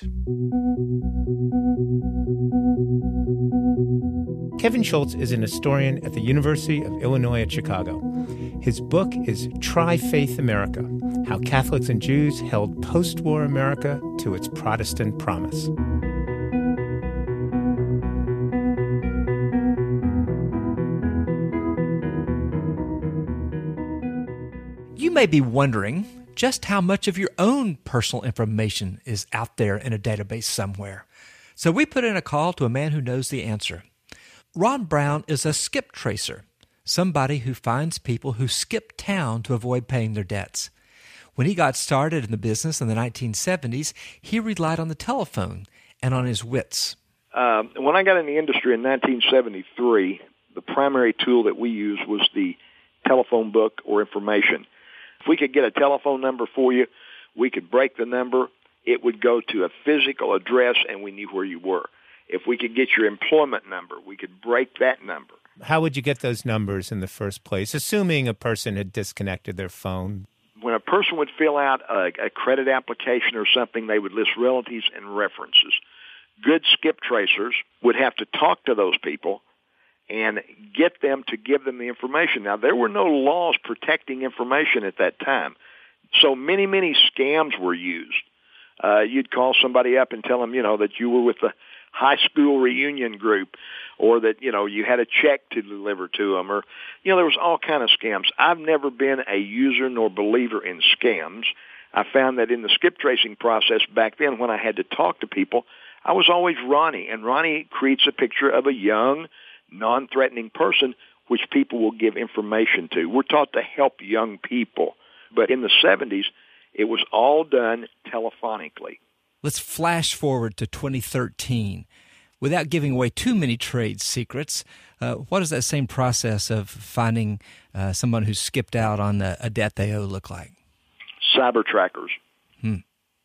[SPEAKER 3] Kevin Schultz is an historian at the University of Illinois at Chicago. His book is Tri-Faith America: How Catholics and Jews Held Post-War America to Its Protestant Promise.
[SPEAKER 2] You may be wondering just how much of your own personal information is out there in a database somewhere. So we put in a call to a man who knows the answer. Ron Brown is a skip tracer, somebody who finds people who skip town to avoid paying their debts. When he got started in the business in the nineteen seventies, he relied on the telephone and on his wits.
[SPEAKER 9] Uh, when I got in the industry in nineteen seventy-three, the primary tool that we used was the telephone book or information. If we could get a telephone number for you, we could break the number. It would go to a physical address, and we knew where you were. If we could get your employment number, we could break that number.
[SPEAKER 3] How would you get those numbers in the first place, assuming a person had disconnected their phone?
[SPEAKER 9] When a person would fill out a, a credit application or something, they would list relatives and references. Good skip tracers would have to talk to those people and get them to give them the information. Now, there were no laws protecting information at that time, so many, many scams were used. Uh, you'd call somebody up and tell them, you know, that you were with the high school reunion group, or that, you know, you had a check to deliver to them, or, you know, there was all kind of scams. I've never been a user nor believer in scams. I found that in the skip tracing process back then, when I had to talk to people, I was always Ronnie, and Ronnie creates a picture of a young, non-threatening person which people will give information to. We're taught to help young people, but in the seventies, it was all done telephonically.
[SPEAKER 2] Let's flash forward to twenty thirteen. Without giving away too many trade secrets, uh, what does that same process of finding uh, someone who's skipped out on a, a debt they owe look like?
[SPEAKER 9] Cyber trackers.
[SPEAKER 2] Hmm.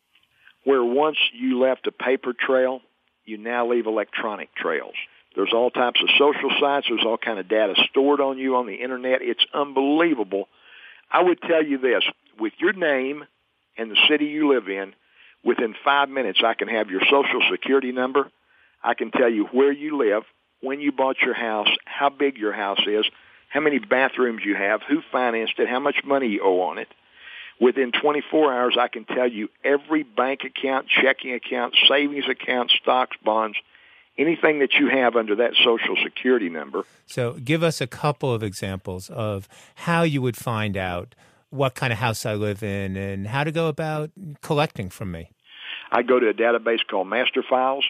[SPEAKER 9] Where once you left a paper trail, you now leave electronic trails. There's all types of social sites. There's all kind of data stored on you on the Internet. It's unbelievable. I would tell you this. With your name and the city you live in, within five minutes I can have your Social Security number. I can tell you where you live, when you bought your house, how big your house is, how many bathrooms you have, who financed it, how much money you owe on it. Within twenty-four hours, I can tell you every bank account, checking account, savings account, stocks, bonds, anything that you have under that Social Security number.
[SPEAKER 3] So give us a couple of examples of how you would find out what kind of house I live in and how to go about collecting from me.
[SPEAKER 9] I go to a database called Master Files.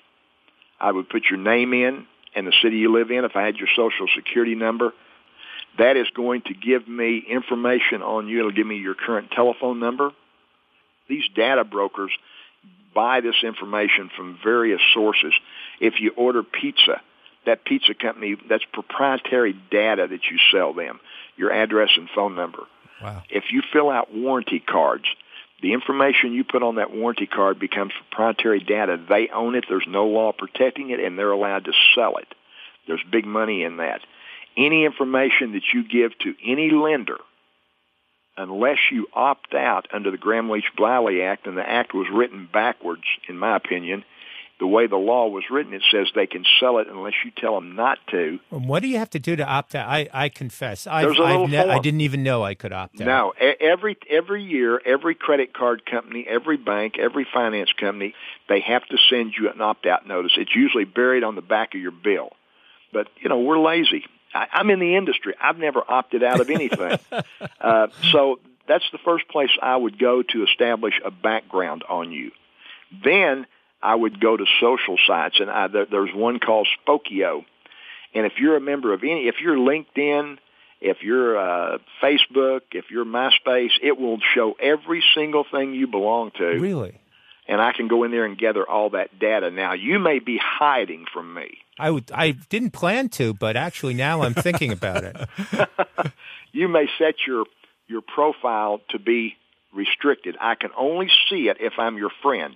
[SPEAKER 9] I would put your name in and the city you live in. If I had your Social Security number, that is going to give me information on you. It'll give me your current telephone number. These data brokers buy this information from various sources. If you order pizza, that pizza company, that's proprietary data that you sell them, your address and phone number.
[SPEAKER 2] Wow.
[SPEAKER 9] If you fill out warranty cards, the information you put on that warranty card becomes proprietary data. They own it. There's no law protecting it, and they're allowed to sell it. There's big money in that. Any information that you give to any lender, unless you opt out under the Gramm-Leach-Bliley Act, and the act was written backwards, in my opinion, the way the law was written, it says they can sell it unless you tell them not to.
[SPEAKER 3] What do you have to do to opt out? I, I confess, I've,
[SPEAKER 9] There's a little
[SPEAKER 3] I've ne-
[SPEAKER 9] form.
[SPEAKER 3] I didn't even know I could opt out.
[SPEAKER 9] No, every every year, every credit card company, every bank, every finance company, they have to send you an opt-out notice. It's usually buried on the back of your bill. But, you know, we're lazy. I, I'm in the industry. I've never opted out of anything. uh, so that's the first place I would go to establish a background on you. Then I would go to social sites, and I, there, there's one called Spokeo. And if you're a member of any, if you're LinkedIn, if you're uh, Facebook, if you're MySpace, it will show every single thing you belong to.
[SPEAKER 3] Really?
[SPEAKER 9] And I can go in there and gather all that data. Now, you may be hiding from me.
[SPEAKER 3] I would. I didn't plan to, but actually now I'm thinking about it.
[SPEAKER 9] You may set your your profile to be restricted. I can only see it if I'm your friend.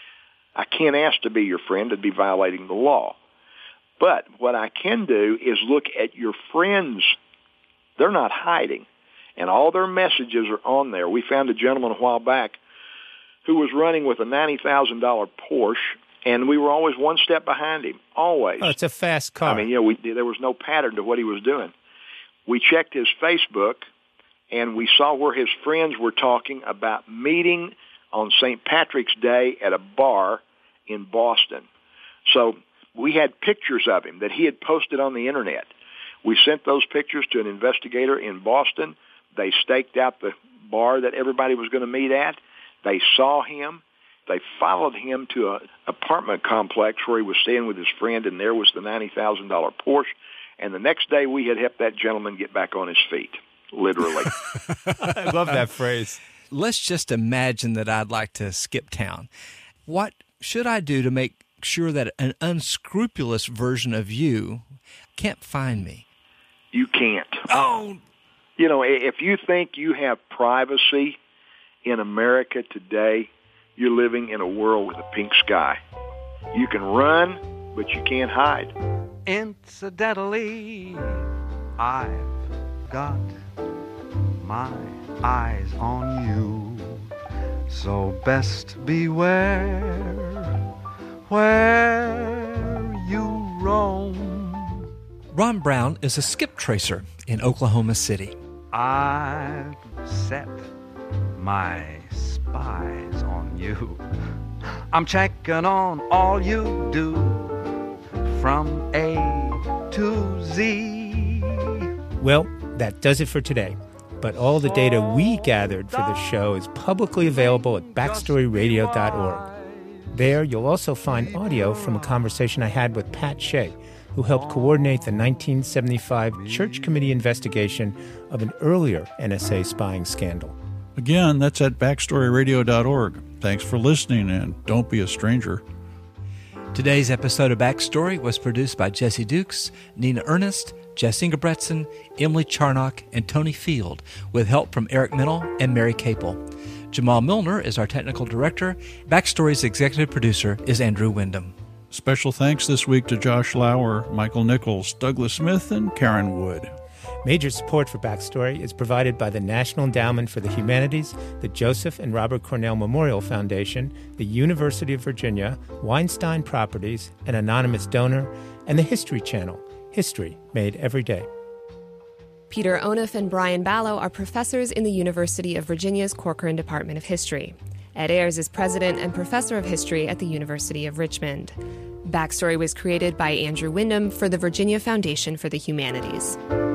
[SPEAKER 9] I can't ask to be your friend. It'd be violating the law. But what I can do is look at your friends. They're not hiding, and all their messages are on there. We found a gentleman a while back who was running with a ninety thousand dollars Porsche, and we were always one step behind him, always.
[SPEAKER 3] Oh, it's a fast car.
[SPEAKER 9] I mean, you know, we, there was no pattern to what he was doing. We checked his Facebook, and we saw where his friends were talking about meeting on Saint Patrick's Day at a bar in Boston. So we had pictures of him that he had posted on the Internet. We sent those pictures to an investigator in Boston. They staked out the bar that everybody was going to meet at. They saw him. They followed him to an apartment complex where he was staying with his friend, and there was the ninety thousand dollars Porsche. And the next day we had helped that gentleman get back on his feet, literally.
[SPEAKER 3] I love that phrase.
[SPEAKER 2] Let's just imagine that I'd like to skip town. What should I do to make sure that an unscrupulous version of you can't find me?
[SPEAKER 9] You can't.
[SPEAKER 2] Oh!
[SPEAKER 9] You know, if you think you have privacy in America today, you're living in a world with a pink sky. You can run, but you can't hide.
[SPEAKER 10] Incidentally, I've got my eyes on you. So best beware where you roam.
[SPEAKER 2] Ron Brown is a skip tracer in Oklahoma City.
[SPEAKER 10] I've set my spies on you. I'm checking on all you do from A to Z.
[SPEAKER 3] Well, that does it for today. But all the data we gathered for the show is publicly available at backstory radio dot org. There, you'll also find audio from a conversation I had with Pat Shea, who helped coordinate the nineteen seventy-five Church Committee investigation of an earlier N S A spying scandal.
[SPEAKER 1] Again, that's at backstory radio dot org. Thanks for listening, and don't be a stranger.
[SPEAKER 2] Today's episode of Backstory was produced by Jesse Dukes, Nina Ernest, Jess Ingebretson, Emily Charnock, and Tony Field, with help from Eric Minnell and Mary Capel. Jamal Milner is our technical director. Backstory's executive producer is Andrew Wyndham.
[SPEAKER 1] Special thanks this week to Josh Lauer, Michael Nichols, Douglas Smith, and Karen Wood.
[SPEAKER 3] Major support for Backstory is provided by the National Endowment for the Humanities, the Joseph and Robert Cornell Memorial Foundation, the University of Virginia, Weinstein Properties, an anonymous donor, and the History Channel, History Made Every Day.
[SPEAKER 11] Peter Onuf and Brian Ballo are professors in the University of Virginia's Corcoran Department of History. Ed Ayers is president and professor of history at the University of Richmond. Backstory was created by Andrew Wyndham for the Virginia Foundation for the Humanities.